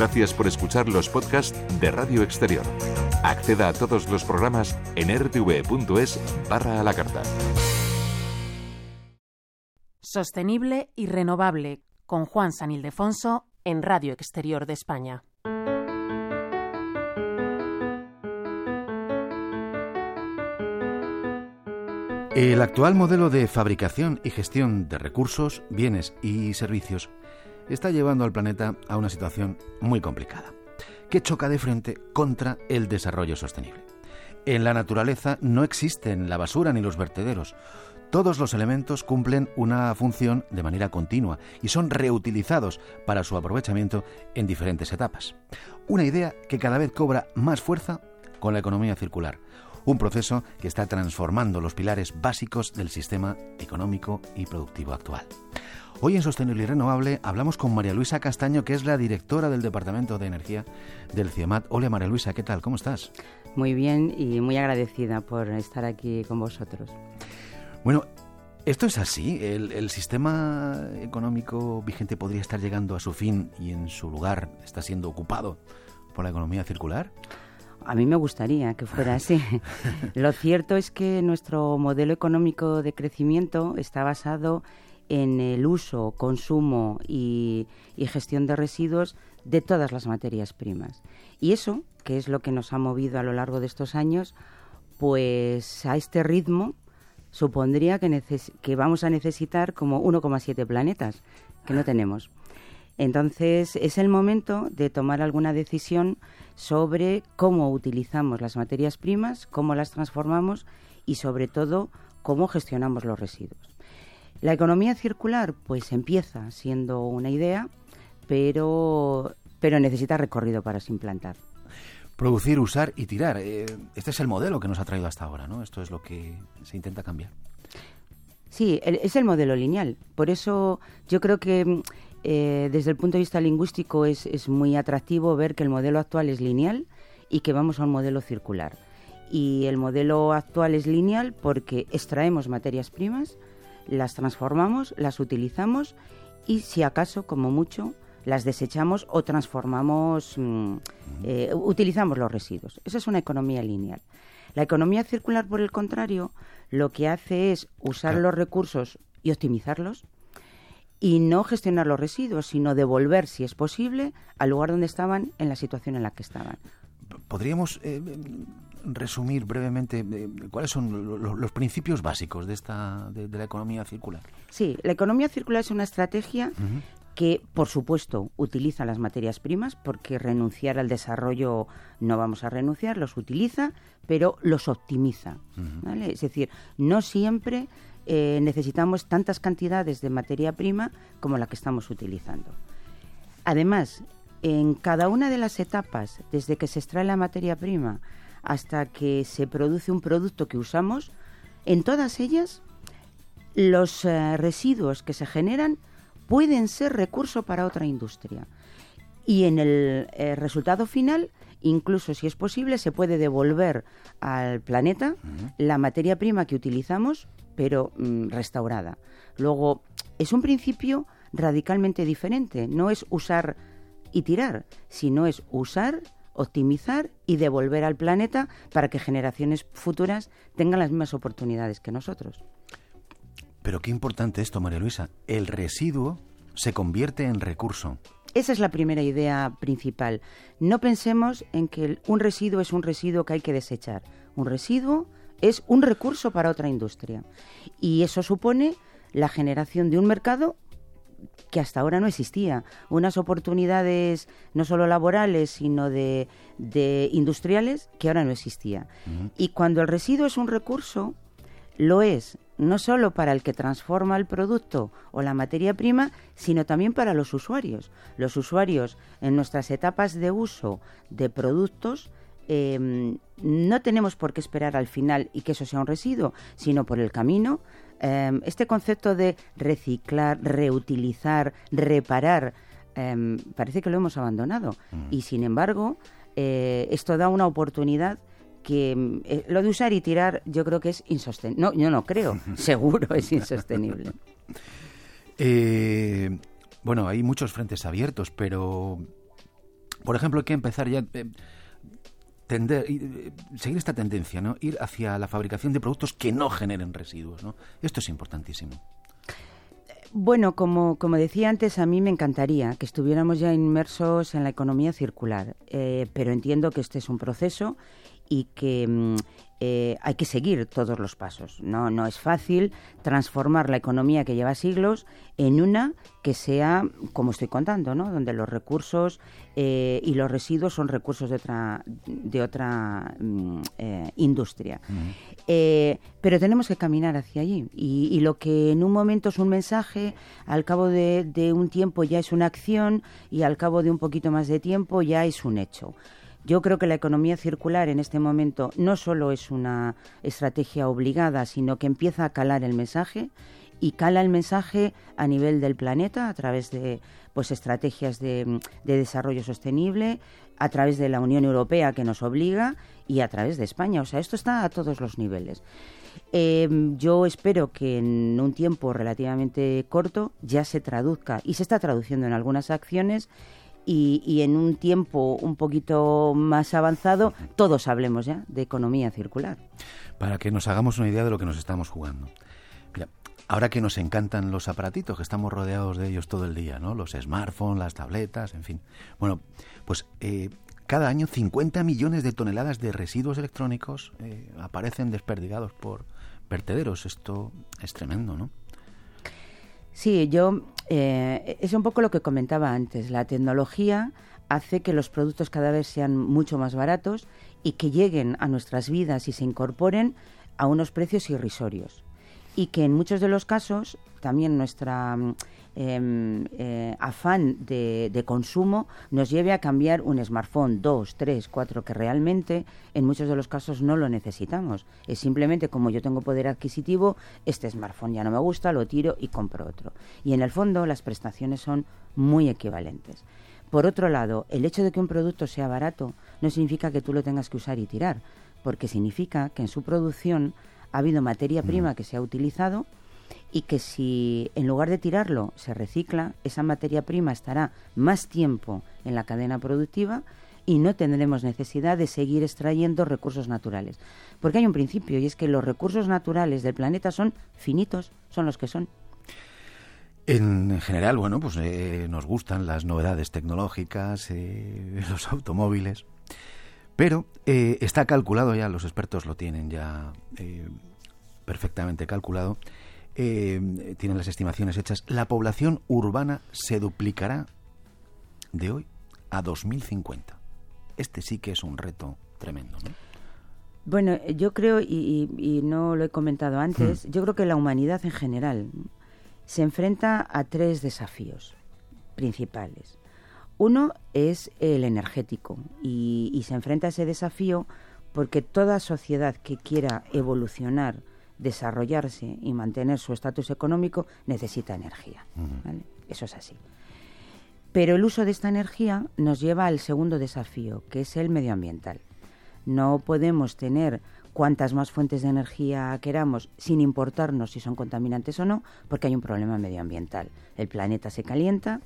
Gracias por escuchar los podcasts de Radio Exterior. Acceda a todos los programas en rtv.es/a la carta. Sostenible y renovable, con Juan San Ildefonso en Radio Exterior de España. El actual modelo de fabricación y gestión de recursos, bienes y servicios está llevando al planeta a una situación muy complicada, que choca de frente contra el desarrollo sostenible. En la naturaleza no existen la basura ni los vertederos. Todos los elementos cumplen una función de manera continua y son reutilizados para su aprovechamiento en diferentes etapas. Una idea que cada vez cobra más fuerza con la economía circular. Un proceso que está transformando los pilares básicos del sistema económico y productivo actual. Hoy en Sostenible y Renovable hablamos con María Luisa Castaño, que es la directora del Departamento de Energía del CIEMAT. Hola María Luisa, ¿qué tal? ¿Cómo estás? Muy bien y muy agradecida por estar aquí con vosotros. Bueno, ¿esto es así? ¿El sistema económico vigente podría estar llegando a su fin y en su lugar está siendo ocupado por la economía circular? A mí me gustaría que fuera así. Lo cierto es que nuestro modelo económico de crecimiento está basado en el uso, consumo y gestión de residuos de todas las materias primas. Y eso, que es lo que nos ha movido a lo largo de estos años, pues a este ritmo supondría que vamos a necesitar como 1,7 planetas, que no tenemos. Entonces, es el momento de tomar alguna decisión sobre cómo utilizamos las materias primas, cómo las transformamos y, sobre todo, cómo gestionamos los residuos. La economía circular, pues empieza siendo una idea, pero necesita recorrido para se implantar. Producir, usar y tirar. Este es el modelo que nos ha traído hasta ahora, ¿no? Esto es lo que se intenta cambiar. Sí, es el modelo lineal. Por eso yo creo que desde el punto de vista lingüístico es muy atractivo ver que el modelo actual es lineal y que vamos a un modelo circular. Y el modelo actual es lineal porque extraemos materias primas, las transformamos, las utilizamos y, si acaso, como mucho, las desechamos o transformamos, utilizamos los residuos. Esa es una economía lineal. La economía circular, por el contrario, lo que hace es usar los recursos y optimizarlos y no gestionar los residuos, sino devolver, si es posible, al lugar donde estaban, en la situación en la que estaban. ¿Podríamos resumir brevemente cuáles son los principios básicos de la economía circular? Sí, la economía circular es una estrategia que, por supuesto, utiliza las materias primas, porque renunciar al desarrollo no vamos a renunciar, los utiliza, pero los optimiza, ¿vale? Es decir, no siempre necesitamos tantas cantidades de materia prima como la que estamos utilizando. Además, en cada una de las etapas, desde que se extrae la materia prima hasta que se produce un producto que usamos, en todas ellas los residuos que se generan pueden ser recurso para otra industria. Y en el resultado final, incluso si es posible, se puede devolver al planeta la materia prima que utilizamos, pero restaurada. Luego, es un principio radicalmente diferente. No es usar y tirar, sino es usar, optimizar y devolver al planeta para que generaciones futuras tengan las mismas oportunidades que nosotros. Pero qué importante esto, María Luisa. El residuo se convierte en recurso. Esa es la primera idea principal. No pensemos en que un residuo es un residuo que hay que desechar. Un residuo es un recurso para otra industria. Y eso supone la generación de un mercado que hasta ahora no existía. Unas oportunidades no solo laborales, sino de industriales que ahora no existía. Y cuando el residuo es un recurso, lo es no solo para el que transforma el producto o la materia prima, sino también para los usuarios. Los usuarios, en nuestras etapas de uso de productos, no tenemos por qué esperar al final y que eso sea un residuo, sino por el camino. Este concepto de reciclar, reutilizar, reparar, parece que lo hemos abandonado. Y sin embargo, esto da una oportunidad que lo de usar y tirar yo creo que es insostenible. No, yo no creo, seguro es insostenible. Bueno, hay muchos frentes abiertos, pero Por ejemplo, hay que empezar ya... seguir esta tendencia, ¿no? Ir hacia la fabricación de productos que no generen residuos, ¿no? Esto es importantísimo. Bueno, como decía antes, a mí me encantaría que estuviéramos ya inmersos en la economía circular, pero entiendo que este es un proceso y que hay que seguir todos los pasos. No es fácil transformar la economía que lleva siglos en una que sea, como estoy contando, ¿no? Donde los recursos y los residuos son recursos de otra industria. Pero tenemos que caminar hacia allí. Y lo que en un momento es un mensaje, al cabo de un tiempo ya es una acción y al cabo de un poquito más de tiempo ya es un hecho. Yo creo que la economía circular en este momento no solo es una estrategia obligada, sino que empieza a calar el mensaje y cala el mensaje a nivel del planeta a través de estrategias de desarrollo sostenible, a través de la Unión Europea que nos obliga y a través de España. O sea, esto está a todos los niveles. Yo espero que en un tiempo relativamente corto ya se traduzca, y se está traduciendo en algunas acciones, y en un tiempo un poquito más avanzado todos hablemos ya de economía circular. Para que nos hagamos una idea de lo que nos estamos jugando. Mira, ahora que nos encantan los aparatitos, que estamos rodeados de ellos todo el día, ¿no? Los smartphones, las tabletas, en fin. Bueno, pues cada año 50 millones de toneladas de residuos electrónicos aparecen desperdigados por vertederos. Esto es tremendo, ¿no? Sí, es un poco lo que comentaba antes. La tecnología hace que los productos cada vez sean mucho más baratos y que lleguen a nuestras vidas y se incorporen a unos precios irrisorios. Y que en muchos de los casos también nuestra afán de consumo nos lleve a cambiar un smartphone 2, 3, 4, que realmente en muchos de los casos no lo necesitamos. Es simplemente como yo tengo poder adquisitivo, este smartphone ya no me gusta, lo tiro y compro otro. Y en el fondo las prestaciones son muy equivalentes. Por otro lado, el hecho de que un producto sea barato no significa que tú lo tengas que usar y tirar, porque significa que en su producción ha habido materia prima que se ha utilizado y que si en lugar de tirarlo se recicla, esa materia prima estará más tiempo en la cadena productiva y no tendremos necesidad de seguir extrayendo recursos naturales. Porque hay un principio, y es que los recursos naturales del planeta son finitos, son los que son. En general, bueno, pues nos gustan las novedades tecnológicas, los automóviles, pero está calculado ya, los expertos lo tienen ya perfectamente calculado, tienen las estimaciones hechas, la población urbana se duplicará de hoy a 2050. Este sí que es un reto tremendo, ¿no? Bueno, yo creo, y no lo he comentado antes, yo creo que la humanidad en general se enfrenta a 3 desafíos principales. Uno es el energético y se enfrenta a ese desafío porque toda sociedad que quiera evolucionar, desarrollarse y mantener su estatus económico necesita energía, ¿vale? Eso es así. Pero el uso de esta energía nos lleva al segundo desafío, que es el medioambiental. No podemos tener cuantas más fuentes de energía queramos sin importarnos si son contaminantes o no, porque hay un problema medioambiental. El planeta se calienta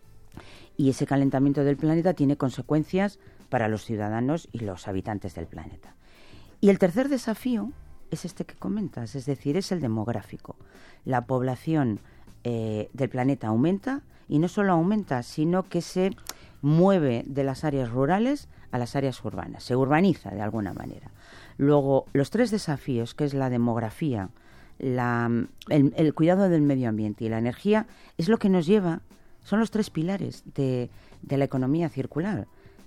y ese calentamiento del planeta tiene consecuencias para los ciudadanos y los habitantes del planeta. Y el tercer desafío es este que comentas, es decir, es el demográfico. La población del planeta aumenta, y no solo aumenta, sino que se mueve de las áreas rurales a las áreas urbanas, se urbaniza de alguna manera. Luego, los 3 desafíos, que es la demografía, el cuidado del medio ambiente y la energía, es lo que nos lleva, son los 3 pilares de la economía circular.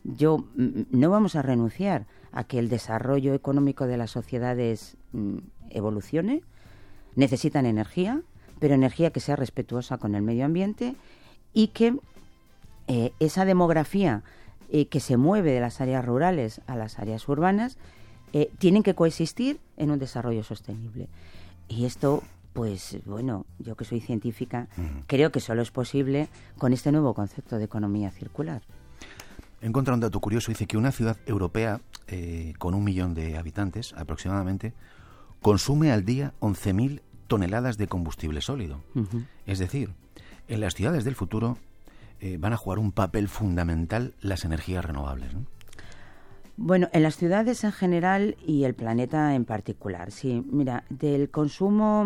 No vamos a renunciar a que el desarrollo económico de las sociedades evolucione. Necesitan energía, pero energía que sea respetuosa con el medio ambiente, y que esa demografía que se mueve de las áreas rurales a las áreas urbanas tienen que coexistir en un desarrollo sostenible. Y esto, pues bueno, yo que soy científica, creo que solo es posible con este nuevo concepto de economía circular. He encontrado un dato curioso, dice que una ciudad europea con 1 millón de habitantes aproximadamente consume al día 11.000 toneladas de combustible sólido. Es decir, en las ciudades del futuro van a jugar un papel fundamental las energías renovables, ¿no? Bueno, en las ciudades en general y el planeta en particular. Sí, mira, del consumo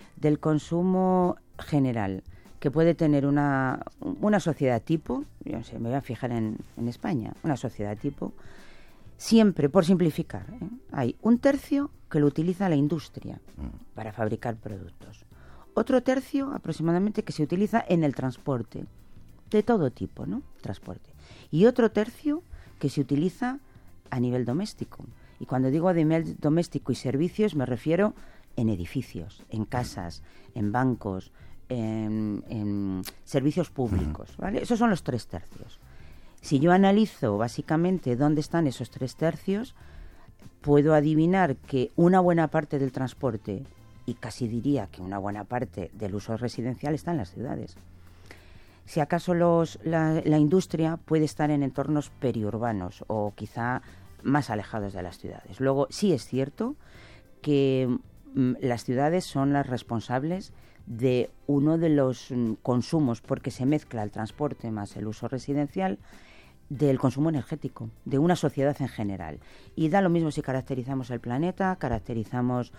general que puede tener una sociedad tipo, yo no sé, me voy a fijar en España, una sociedad tipo, siempre, por simplificar, hay 1/3 que lo utiliza la industria para fabricar productos. Otro 1/3 aproximadamente que se utiliza en el transporte, de todo tipo, ¿no? Transporte. Y otro 1/3 que se utiliza a nivel doméstico. Y cuando digo a nivel doméstico y servicios me refiero en edificios, en casas, en bancos, en servicios públicos, ¿vale? Esos son los 3/3. Si yo analizo básicamente dónde están esos 3/3, puedo adivinar que una buena parte del transporte, y casi diría que una buena parte del uso residencial, está en las ciudades. Si acaso la industria puede estar en entornos periurbanos o quizá más alejados de las ciudades. Luego, sí es cierto que las ciudades son las responsables de uno de los consumos, porque se mezcla el transporte más el uso residencial, del consumo energético, de una sociedad en general. Y da lo mismo si caracterizamos el planeta, caracterizamos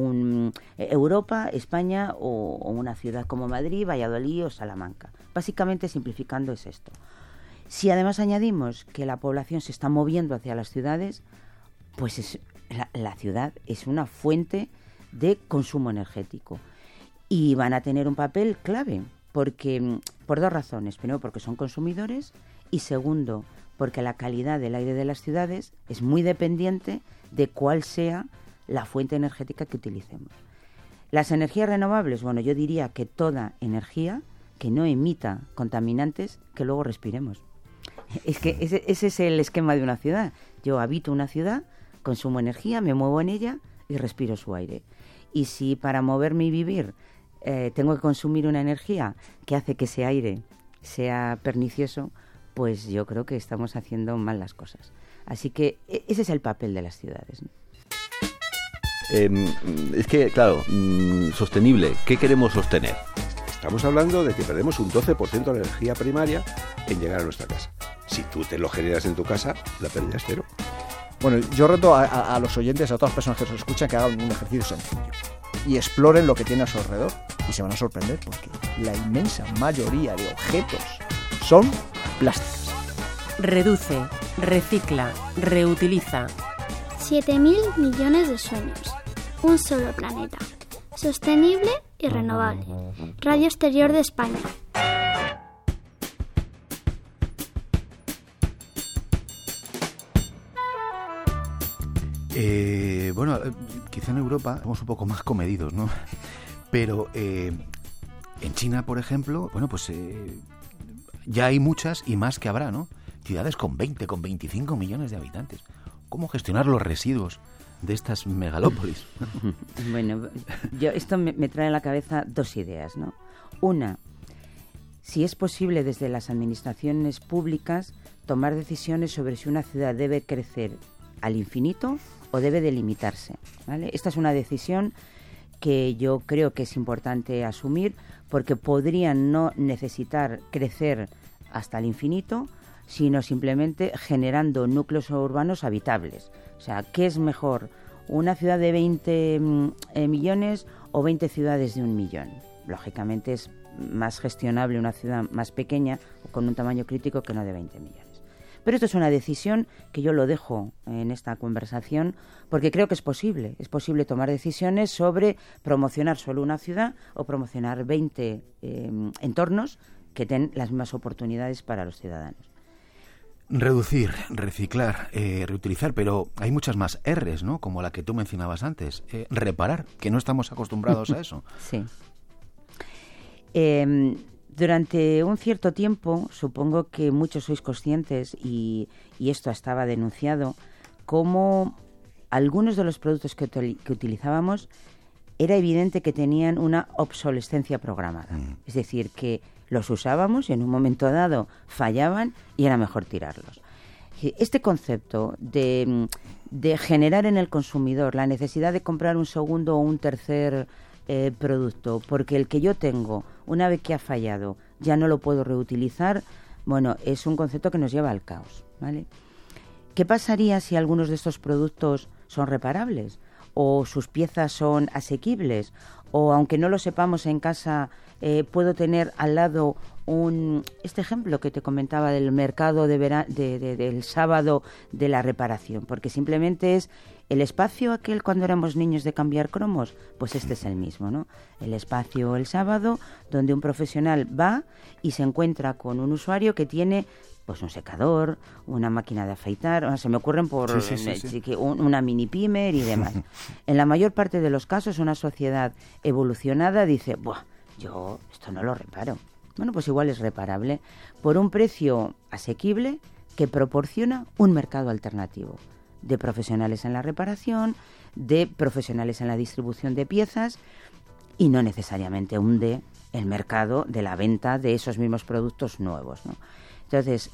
Europa, España o una ciudad como Madrid, Valladolid o Salamanca. Básicamente, simplificando, es esto. Si además añadimos que la población se está moviendo hacia las ciudades, pues la ciudad es una fuente de consumo energético. Y van a tener un papel clave, porque por dos razones. Primero, porque son consumidores, y segundo, porque la calidad del aire de las ciudades es muy dependiente de cuál sea la fuente energética que utilicemos. Las energías renovables, bueno, yo diría que toda energía que no emita contaminantes que luego respiremos. Es que ese es el esquema de una ciudad. Yo habito una ciudad, consumo energía, me muevo en ella y respiro su aire. Y si para moverme y vivir tengo que consumir una energía que hace que ese aire sea pernicioso, pues yo creo que estamos haciendo mal las cosas. Así que ese es el papel de las ciudades, ¿no? Es que, claro, sostenible, ¿qué queremos sostener? Estamos hablando de que perdemos un 12% de la energía primaria en llegar a nuestra casa. Si tú te lo generas en tu casa, la pérdida es cero. Bueno, yo reto a los oyentes, a todas las personas que nos escuchan, que hagan un ejercicio sencillo y exploren lo que tiene a su alrededor, y se van a sorprender porque la inmensa mayoría de objetos son plásticos. Reduce, recicla, reutiliza. 7.000 millones de sueños. Un solo planeta. Sostenible y renovable. Radio Exterior de España. Bueno, quizá en Europa somos un poco más comedidos, ¿no? Pero en China, por ejemplo, bueno, pues ya hay muchas y más que habrá, ¿no? Ciudades con 20, con 25 millones de habitantes. ¿Cómo gestionar los residuos de estas megalópolis? Bueno, esto me trae a la cabeza dos ideas, ¿no? Una, si es posible desde las administraciones públicas tomar decisiones sobre si una ciudad debe crecer al infinito o debe delimitarse, ¿vale? Esta es una decisión que yo creo que es importante asumir, porque podrían no necesitar crecer hasta el infinito, sino simplemente generando núcleos urbanos habitables. O sea, ¿qué es mejor? ¿Una ciudad de 20 millones o 20 ciudades de 1 millón? Lógicamente es más gestionable una ciudad más pequeña o con un tamaño crítico que no de 20 millones. Pero esto es una decisión que yo lo dejo en esta conversación porque creo que es posible. Es posible tomar decisiones sobre promocionar solo una ciudad o promocionar 20 entornos que den las mismas oportunidades para los ciudadanos. Reducir, reciclar, reutilizar, pero hay muchas más R's, ¿no? Como la que tú mencionabas antes. Reparar, que no estamos acostumbrados a eso. Sí. Durante un cierto tiempo, supongo que muchos sois conscientes, y esto estaba denunciado, como algunos de los productos que utilizábamos era evidente que tenían una obsolescencia programada. Es decir, que los usábamos y en un momento dado fallaban y era mejor tirarlos. Este concepto de generar en el consumidor la necesidad de comprar un segundo o un tercer producto, porque el que yo tengo, una vez que ha fallado, ya no lo puedo reutilizar. Bueno, es un concepto que nos lleva al caos, ¿vale? ¿Qué pasaría si algunos de estos productos son reparables? ¿O sus piezas son asequibles? ¿O aunque no lo sepamos en casa, puedo tener al lado este ejemplo que te comentaba del mercado del sábado de la reparación? Porque simplemente es el espacio aquel cuando éramos niños de cambiar cromos, pues este es el mismo, ¿no? El espacio el sábado donde un profesional va y se encuentra con un usuario que tiene pues un secador, una máquina de afeitar, se me ocurren una mini pimer y demás. En la mayor parte de los casos una sociedad evolucionada dice, ¡buah! Yo esto no lo reparo. Bueno, pues igual es reparable por un precio asequible que proporciona un mercado alternativo de profesionales en la reparación, de profesionales en la distribución de piezas y no necesariamente hunde el mercado de la venta de esos mismos productos nuevos, ¿no? Entonces,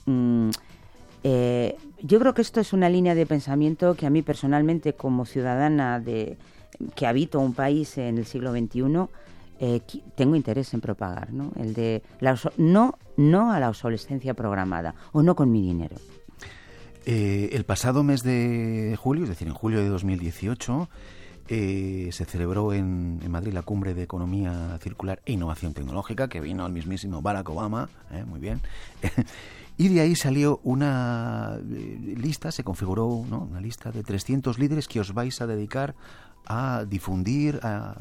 yo creo que esto es una línea de pensamiento que a mí personalmente, como ciudadana que habito un país en el siglo XXI, tengo interés en propagar, ¿no? El de no a la obsolescencia programada o no con mi dinero. El pasado mes de julio, es decir, en julio de 2018, se celebró en Madrid la Cumbre de Economía Circular e Innovación Tecnológica, que vino el mismísimo Barack Obama, muy bien, y de ahí salió una lista, se configuró, ¿no?, una lista de 300 líderes que os vais a dedicar a difundir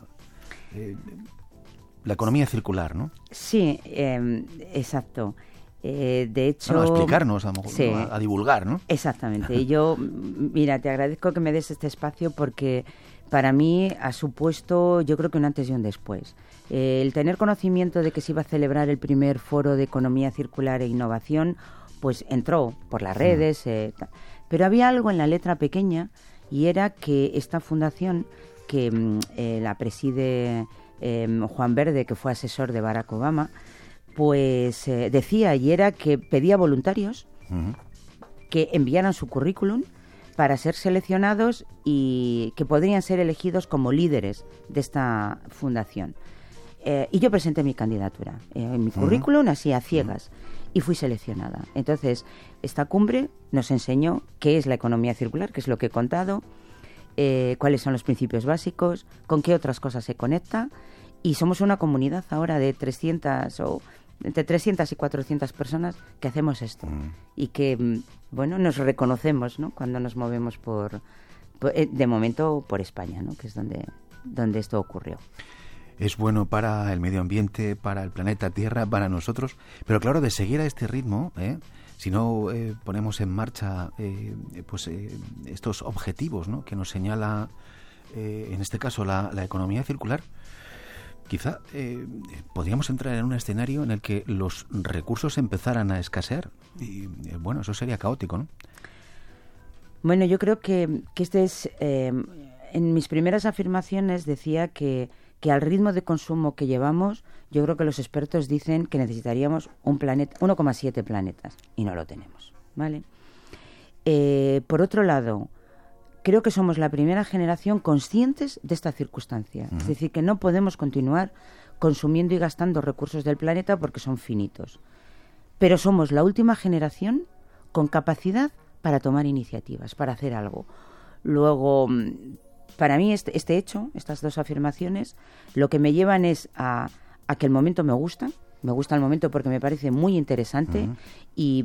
la economía circular, ¿no? Sí, exacto. De hecho... Bueno, a explicarnos, a lo mejor, sí, ¿no?, a divulgar, ¿no? Exactamente. Y yo, mira, te agradezco que me des este espacio porque para mí ha supuesto, yo creo que un antes y un después. El tener conocimiento de que se iba a celebrar el primer foro de economía circular e innovación, pues entró por las redes, pero había algo en la letra pequeña y era que esta fundación que la preside Juan Verde, que fue asesor de Barack Obama, pues decía, y era que pedía voluntarios que enviaran su currículum para ser seleccionados y que podrían ser elegidos como líderes de esta fundación. Y yo presenté mi candidatura, mi currículum así a ciegas, y fui seleccionada. Entonces, esta cumbre nos enseñó qué es la economía circular, que es lo que he contado, cuáles son los principios básicos, con qué otras cosas se conecta, y somos una comunidad ahora de 300 o entre 300 y 400 personas que hacemos esto y que, bueno, nos reconocemos, ¿no?, cuando nos movemos de momento por España, ¿no?, que es donde esto ocurrió. Es bueno para el medio ambiente, para el planeta Tierra, para nosotros, pero claro, de seguir a este ritmo, si no ponemos en marcha estos objetivos, ¿no?, que nos señala, en este caso, la economía circular, quizá podríamos entrar en un escenario en el que los recursos empezaran a escasear y, bueno, eso sería caótico, ¿no? Bueno, yo creo que este es... en mis primeras afirmaciones decía que al ritmo de consumo que llevamos, yo creo que los expertos dicen que necesitaríamos 1,7 planetas y no lo tenemos, ¿vale? Por otro lado, creo que somos la primera generación conscientes de esta circunstancia. Es decir, que no podemos continuar consumiendo y gastando recursos del planeta porque son finitos. Pero somos la última generación con capacidad para tomar iniciativas, para hacer algo. Luego, para mí este hecho, estas dos afirmaciones, lo que me llevan es a que el momento me gusta el momento porque me parece muy interesante y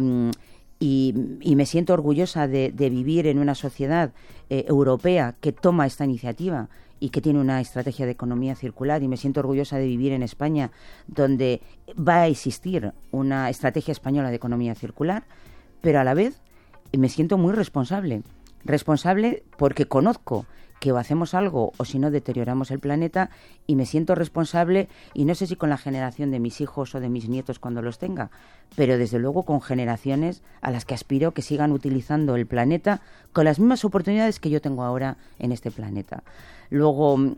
me siento orgullosa de vivir en una sociedad europea que toma esta iniciativa y que tiene una estrategia de economía circular, y me siento orgullosa de vivir en España donde va a existir una estrategia española de economía circular, pero a la vez me siento muy responsable porque conozco que o hacemos algo o si no deterioramos el planeta, y me siento responsable, y no sé si con la generación de mis hijos o de mis nietos cuando los tenga, pero desde luego con generaciones a las que aspiro que sigan utilizando el planeta con las mismas oportunidades que yo tengo ahora en este planeta. Luego,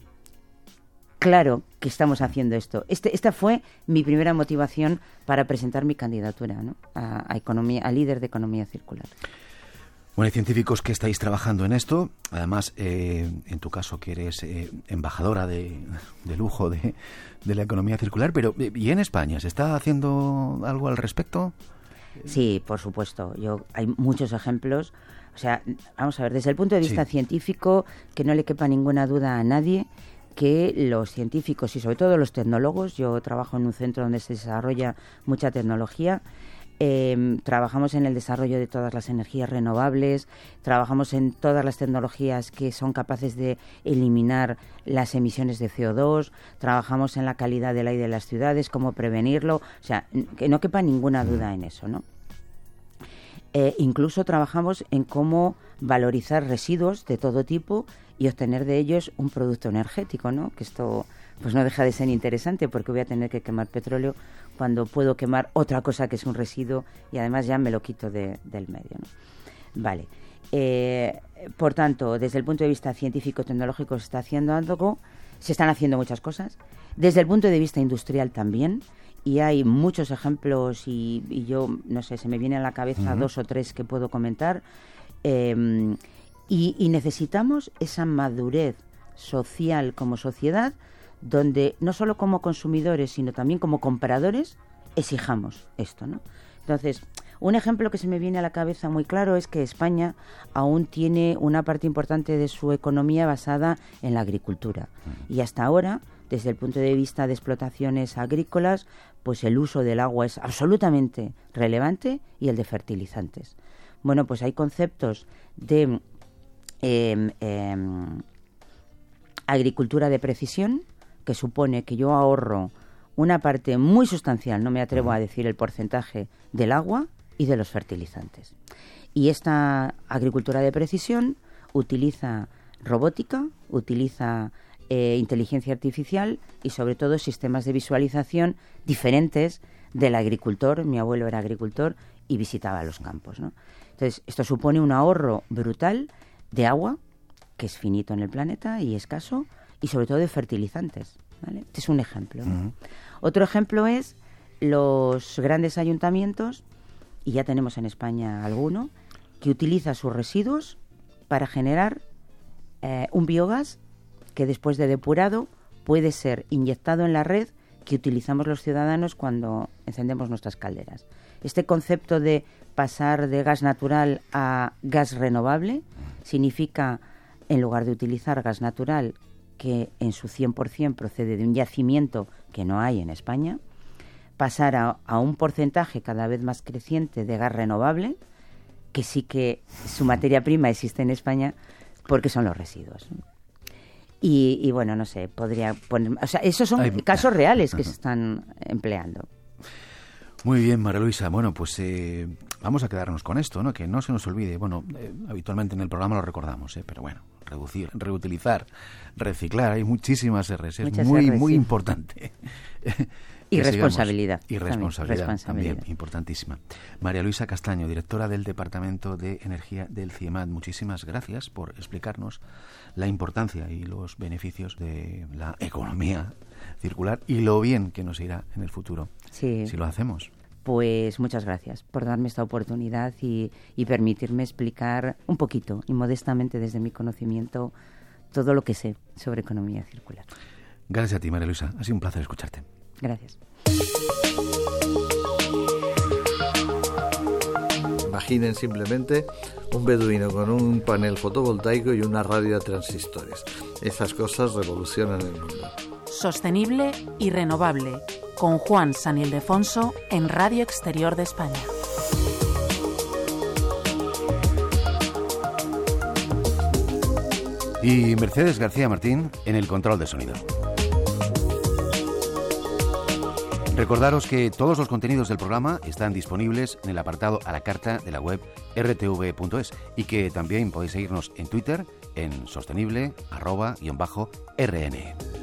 claro que estamos haciendo esto. Esta fue mi primera motivación para presentar mi candidatura, ¿no?, a líder de economía circular. Bueno, hay científicos que estáis trabajando en esto. Además, en tu caso, que eres embajadora de lujo de la economía circular. Pero, ¿y en España? ¿Se está haciendo algo al respecto? Sí, por supuesto. Hay muchos ejemplos. O sea, vamos a ver, desde el punto de vista científico, que no le quepa ninguna duda a nadie que los científicos y sobre todo los tecnólogos, yo trabajo en un centro donde se desarrolla mucha tecnología, trabajamos en el desarrollo de todas las energías renovables, trabajamos en todas las tecnologías que son capaces de eliminar las emisiones de CO2, trabajamos en la calidad del aire de las ciudades, cómo prevenirlo, o sea, que no quepa ninguna duda en eso, ¿no? Incluso trabajamos en cómo valorizar residuos de todo tipo y obtener de ellos un producto energético, ¿no? Que esto pues no deja de ser interesante, porque voy a tener que quemar petróleo cuando puedo quemar otra cosa que es un residuo y además ya me lo quito del medio, ¿no? Vale. Por tanto, desde el punto de vista científico-tecnológico se está haciendo algo, se están haciendo muchas cosas. Desde el punto de vista industrial también, y hay muchos ejemplos y yo, no sé, se me vienen a la cabeza 2 o 3 que puedo comentar. Y necesitamos esa madurez social como sociedad, donde no solo como consumidores, sino también como compradores, exijamos esto, ¿no? Entonces, un ejemplo que se me viene a la cabeza muy claro es que España aún tiene una parte importante de su economía basada en la agricultura. Y hasta ahora, desde el punto de vista de explotaciones agrícolas, pues el uso del agua es absolutamente relevante y el de fertilizantes. Bueno, pues hay conceptos de agricultura de precisión, que supone que yo ahorro una parte muy sustancial, no me atrevo a decir el porcentaje, del agua y de los fertilizantes. Y esta agricultura de precisión utiliza robótica, utiliza inteligencia artificial y sobre todo sistemas de visualización diferentes del agricultor. Mi abuelo era agricultor y visitaba los campos, ¿no? Entonces, esto supone un ahorro brutal de agua, que es finito en el planeta y escaso, y sobre todo de fertilizantes, ¿vale? Este es un ejemplo, ¿no? Otro ejemplo es los grandes ayuntamientos, y ya tenemos en España alguno, que utiliza sus residuos para generar un biogás que después de depurado puede ser inyectado en la red que utilizamos los ciudadanos cuando encendemos nuestras calderas. Este concepto de pasar de gas natural a gas renovable significa, en lugar de utilizar gas natural, que en su 100% procede de un yacimiento que no hay en España, pasar a un porcentaje cada vez más creciente de gas renovable, que sí que su materia prima existe en España, porque son los residuos. Y bueno, no sé, podría poner... O sea, esos son casos reales que se están empleando. Muy bien, María Luisa. Bueno, pues vamos a quedarnos con esto, ¿no? Que no se nos olvide. Bueno, habitualmente en el programa lo recordamos, pero bueno, reducir, reutilizar, reciclar. Hay muchísimas R's. Es muy importante. Y responsabilidad. Y responsabilidad también, importantísima. María Luisa Castaño, directora del Departamento de Energía del CIEMAT. Muchísimas gracias por explicarnos la importancia y los beneficios de la economía circular y lo bien que nos irá en el futuro si lo hacemos. Pues muchas gracias por darme esta oportunidad y permitirme explicar un poquito y modestamente desde mi conocimiento todo lo que sé sobre economía circular. Gracias a ti, María Luisa. Ha sido un placer escucharte. Gracias. Imaginen simplemente un beduino con un panel fotovoltaico y una radio a transistores. Esas cosas revolucionan el mundo. Sostenible y renovable, con Juan San Ildefonso en Radio Exterior de España. Y Mercedes García Martín en el control de sonido. Recordaros que todos los contenidos del programa están disponibles en el apartado a la carta de la web rtv.es y que también podéis seguirnos en Twitter en sostenible_rn.